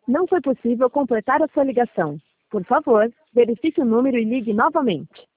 Não foi possível completar a sua ligação. Por favor, verifique o número e ligue novamente.